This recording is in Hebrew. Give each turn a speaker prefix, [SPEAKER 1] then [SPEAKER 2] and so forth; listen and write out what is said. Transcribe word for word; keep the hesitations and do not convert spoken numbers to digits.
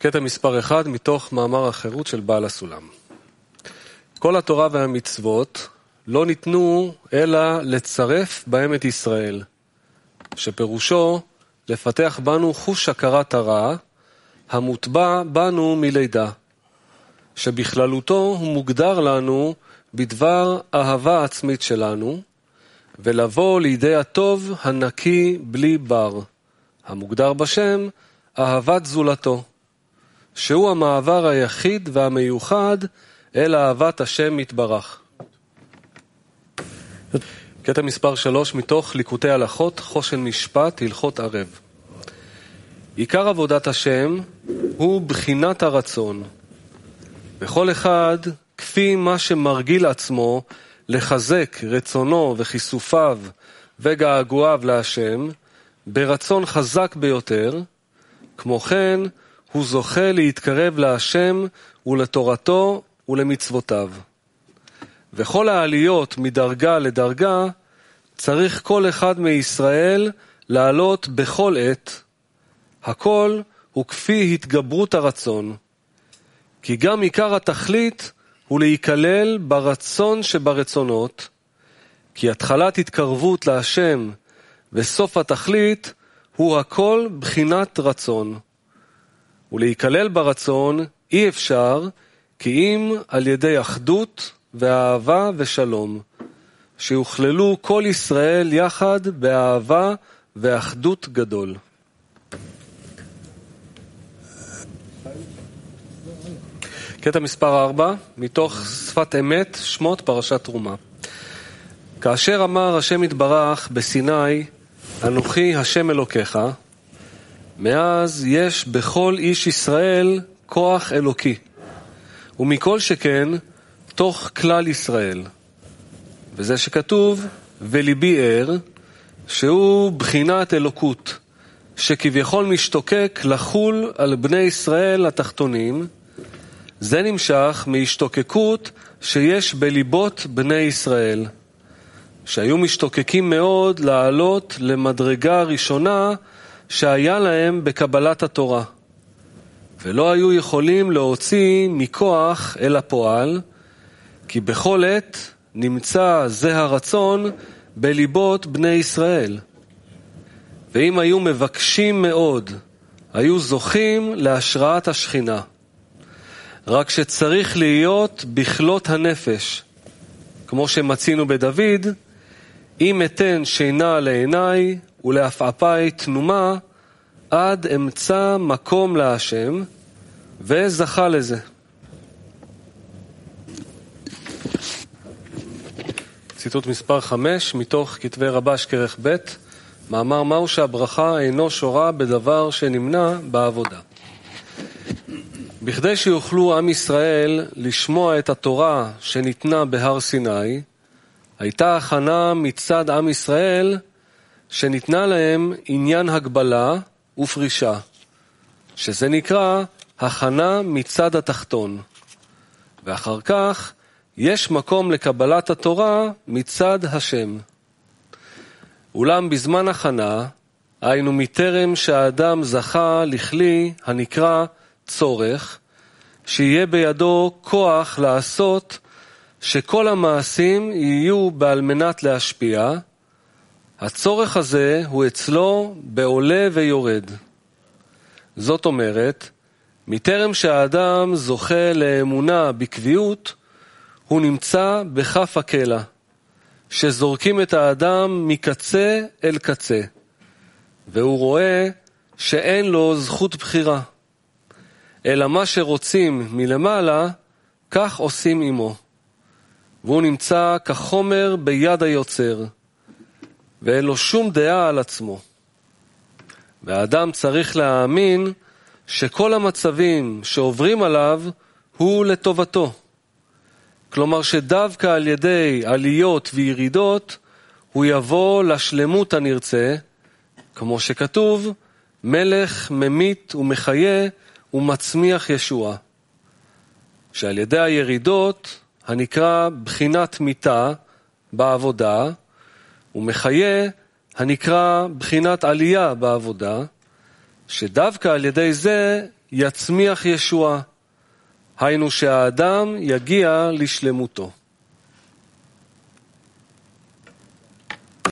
[SPEAKER 1] קטע מספר אחד מתוך מאמר החירות של בעל הסולם. כל התורה והמצוות לא ניתנו אלא לצרף בהם את ישראל, שפירושו לפתח בנו חוש הכרת הרע, המוטבע בנו מלידה, שבכללותו הוא מוגדר לנו בדבר אהבה עצמית שלנו, ולבוא לידי הטוב הנקי בלי בר, המוגדר בשם אהבת זולתו, שהוא המעבר היחיד והמיוחד אל אהבת השם מתברך. קטע מספר שלוש מתוך ליקוטי הלכות, חושן משפט, הלכות ערב. עיקר עבודת השם הוא בחינת הרצון. וכל אחד, כפי מה שמרגיל עצמו לחזק רצונו וחיסופיו וגעגועיו להשם, ברצון חזק ביותר, כמו כן הוא זוכה להתקרב להשם ולתורתו ולמצוותיו. וכל העליות מדרגה לדרגה צריך כל אחד מישראל לעלות בכל עת. הכל הוא כפי התגברות הרצון. כי גם עיקר התכלית הוא להיכלל ברצון שברצונות, כי התחלת התקרבות להשם וסוף התכלית הוא הכל בחינת רצון. ולהיכלל ברצון אי אפשר כי אם על ידי אחדות ואהבה ושלום, שיוכללו כל ישראל יחד באהבה ואחדות גדול. קטע מספר ארבע, מתוך שפת אמת, שמות פרשת תרומה. כאשר אמר השם יתברך בסיני, אנוכי השם אלוקיך, מאז יש בכל איש ישראל כוח אלוקי, ומכל שכן תוך כלל ישראל. וזה שכתוב, וליבי ער, שהוא בחינת אלוקות, שכביכול משתוקק לחול על בני ישראל התחתונים, זה נמשך מהשתוקקות שיש בליבות בני ישראל, שהיו משתוקקים מאוד לעלות למדרגה ראשונה שהיה להם בקבלת התורה, ולא היו יכולים להוציא מכוח אל הפועל, כי בכל עת נמצא זה הרצון בליבות בני ישראל. ואם היו מבקשים מאוד, היו זוכים להשראת השכינה. רק שצריך להיות בכלות הנפש, כמו שמצינו בדוד, אם אתן שינה לעיניי ולעפעפי תנומה, עד אמצא מקום להשם, וזכה לזה. ציטוט מספר חמש, מתוך כתבי רבש כרך ב', מאמר מהו שהברכה אינו שורה בדבר שנמנע בעבודה. בכדי שיוכלו עם ישראל לשמוע את התורה שניתנה בהר סיני, הייתה הכנה מצד עם ישראל שניתנה להם עניין הגבלה ופרישה, שזה נקרא הכנה מצד התחתון. ואחר כך יש מקום לקבלת התורה מצד השם. אולם בזמן הכנה, היינו מטרם שהאדם זכה לכלי הנקרא צורך, שיהיה בידו כוח לעשות שכל המעשים יהיו בעל מנת להשפיע, הצורך הזה הוא אצלו בעולה ויורד. זאת אומרת, מטרם שהאדם זוכה לאמונה בקביעות, הוא נמצא בכף הקלע, שזורקים את האדם מקצה אל קצה, והוא רואה שאין לו זכות בחירה. אלא מה שרוצים מלמעלה, כך עושים עמו. והוא נמצא כחומר ביד היוצר, ואין לו שום דעה על עצמו. והאדם צריך להאמין שכל המצבים שעוברים עליו הוא לטובתו. כלומר שדווקא על ידי עליות וירידות הוא יבוא לשלמות הנרצה, כמו שכתוב, מלך ממית ומחיה ומצמיח ישוע. שעל ידי הירידות הנקרא בחינת מיתה בעבודה, ומחיה הנקרא בחינת עלייה בעבודה, שדווקא על ידי זה יצמיח ישועה, היינו שהאדם יגיע לשלמותו.